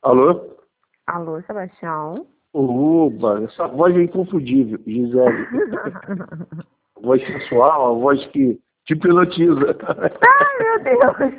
Alô? Alô, Sebastião? Opa, essa voz é inconfundível, Gisele. Voz sensual, a voz que te hipnotiza. Ai, meu Deus!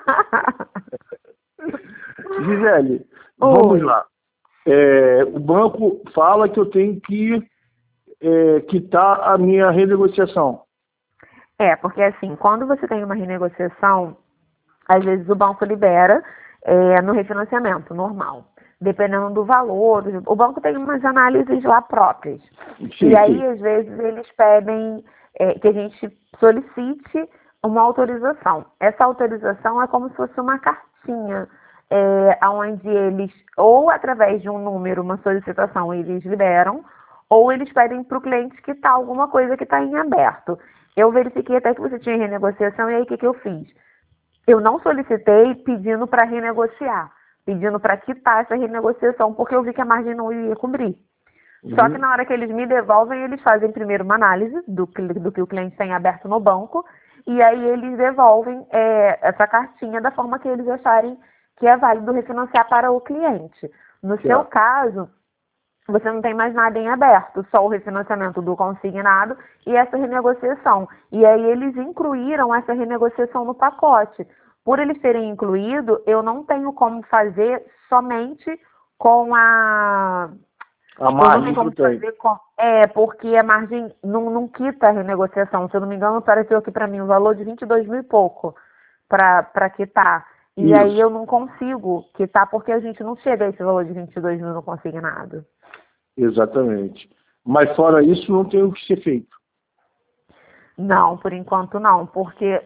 Gisele, vamos Oi. lá. O banco fala que eu tenho que quitar a minha renegociação. Porque assim, quando você tem uma renegociação, às vezes o banco libera no refinanciamento normal. Dependendo do valor, o banco tem umas análises lá próprias. Sim, E aí, sim. às vezes, eles pedem que a gente solicite uma autorização. Essa autorização é como se fosse uma cartinha, onde eles, ou através de um número, uma solicitação, eles liberam, ou eles pedem para o cliente quitar alguma coisa que está em aberto. Eu verifiquei até que você tinha renegociação, e aí o que eu fiz? Eu não solicitei pedindo para renegociar, pedindo para quitar essa renegociação, porque eu vi que a margem não ia cobrir. Só que Uhum. na hora que eles me devolvem, eles fazem primeiro uma análise do que o cliente tem aberto no banco, e aí eles devolvem essa cartinha da forma que eles acharem que é válido refinanciar para o cliente. No seu Certo. caso, você não tem mais nada em aberto, só o refinanciamento do consignado e essa renegociação. E aí eles incluíram essa renegociação no pacote. Por eles terem incluído, eu não tenho como fazer somente com a... A Eu não tenho margem que eu como tenho. fazer com... porque a margem não quita a renegociação. Se eu não me engano, apareceu aqui para mim um valor de 22 mil e pouco para quitar. E aí Isso, eu não consigo quitar porque a gente não chega a esse valor de 22 mil no consignado. exatamente. Mas fora isso, não tem o que ser feito. Não, por enquanto não, porque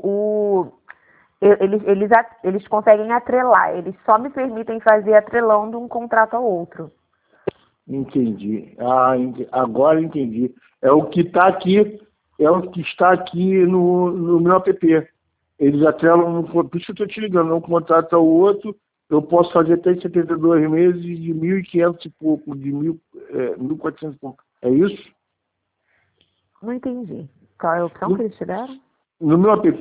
eles conseguem atrelar, eles só me permitem fazer atrelando um contrato ao outro. Entendi. Agora entendi. É o que está aqui, é o que está aqui no meu app. Eles atrelam, por isso que eu estou te ligando, um contrato ao outro, eu posso fazer até 72 meses de 1.500 e pouco, de 1.400 e pouco. É isso? Não entendi. Qual é a opção que No, eles te deram? no meu app,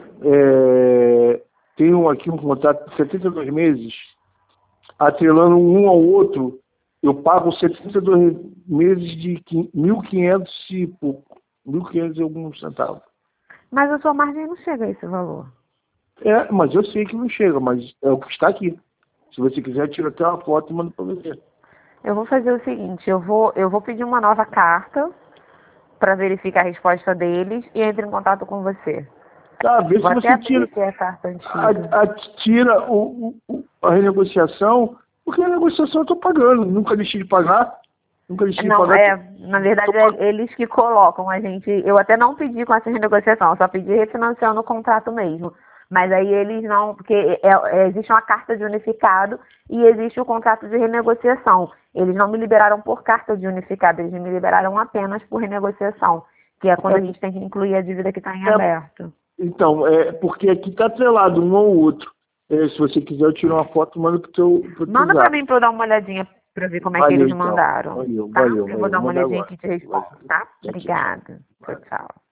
tem aqui um contrato de 72 meses, atrelando um ao outro, eu pago 72 meses de 1.500 e pouco, 1.500 e alguns centavos. Mas a sua margem não chega a esse valor. Mas eu sei que não chega, mas é o que está aqui. Se você quiser, tira até uma foto e manda para você. Eu vou fazer o seguinte, eu vou pedir uma nova carta para verificar a resposta deles e entro em contato com você. Tá, vê Vou se até você abrir tira, aqui a carta antiga. tira a renegociação, porque a negociação eu estou pagando, nunca deixei de pagar, nunca deixei de Não, pagar. na verdade é eles que colocam a gente. Eu até não pedi com essa renegociação, eu só pedi refinanciando o contrato mesmo. Mas aí eles não, porque existe uma carta de unificado e existe o contrato de renegociação. Eles não me liberaram por carta de unificado, eles me liberaram apenas por renegociação, que é quando a gente tem que incluir a dívida que está em É, aberto. então, porque aqui está atrelado um ao outro. Se você quiser, eu tiro uma foto e mando pro teu Manda pra zap. mim pra eu dar uma olhadinha pra ver como é que Valeu, eles então. mandaram, Valeu, tá? valeu, Eu vou valeu. dar Vou uma mandar olhadinha aqui agora. e te respondo, tá? Tchau, tchau. Obrigada. Tchau, Vai. tchau.